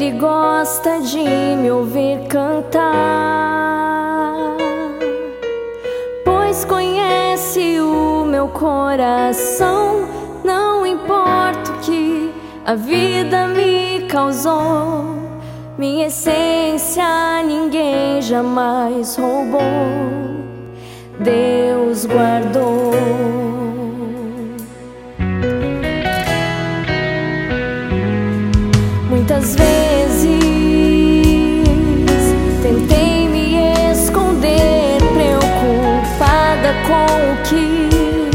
Ele gosta de me ouvir cantar, pois conhece o meu coração. Não importa o que a vida me causou, minha essência ninguém jamais roubou. Deus guardou. Muitas vezes tentei me esconder, preocupada com o que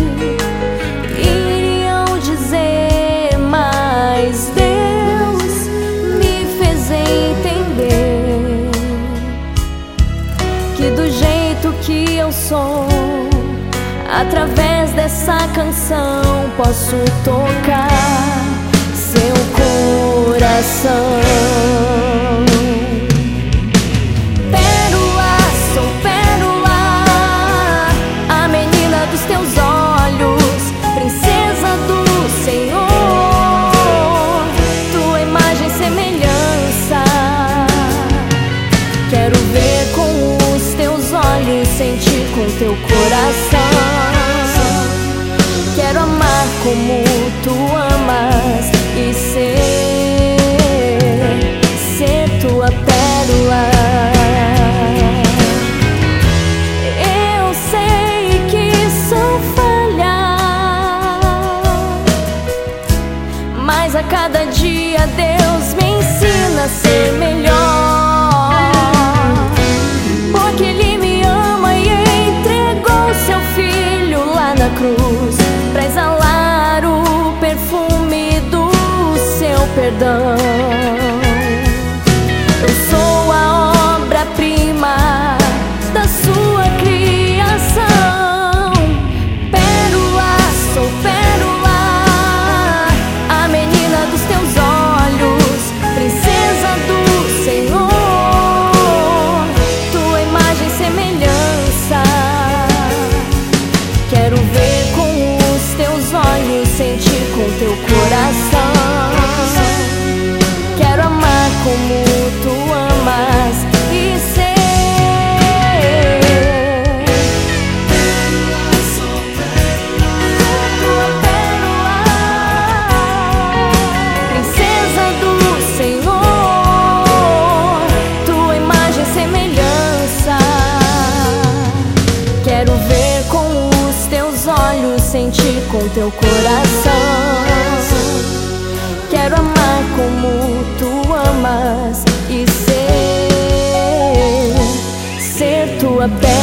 iriam dizer, mas Deus me fez entender que do jeito que eu sou, através dessa canção posso tocar seu coração. Pérola, sou pérola, a menina dos teus olhos, princesa do Senhor, tua imagem e semelhança. Quero ver com os teus olhos, sentir com teu coração. Quero amar como tu amas e ser tua pérola. Eu sei que sou falha, mas a cada dia Deus me ensina a ser melhor, porque Ele me ama e entregou seu Filho lá na cruz pra exalar o perfume do seu perdão. Eu sou a obra-prima da sua criação. Pérola, sou pérola, a menina dos teus olhos, princesa do Senhor, tua imagem e semelhança. Quero ver com os teus olhos, sentir com teu coração. Quero amar como tu amas e tua pérola, princesa do Senhor, tua imagem e semelhança. Quero ver com os teus olhos, sentir com teu coração. Quero amar como tu amas e ser tua pérola.